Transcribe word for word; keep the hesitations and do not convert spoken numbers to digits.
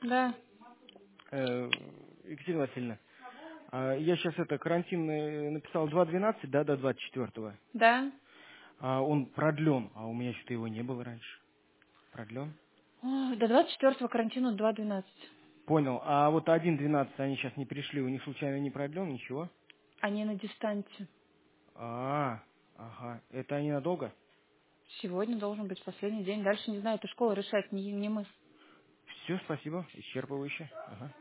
Да. Э, Екатерина Васильевна, а я сейчас это карантин э, написал два двенадцать, да, до двадцать четвёртого. Да. А он продлен, а у меня что-то его не было раньше. Продлен? Ой, до двадцать четвёртого карантину два двенадцать. Понял. А вот один двенадцать они сейчас не пришли, у них случайно не продлен, ничего? Они на дистанции. А, ага. Это они надолго? Сегодня должен быть последний день. Дальше не знаю, это школа решает, не, не мы. Все, спасибо. Исчерпывающе. Ага.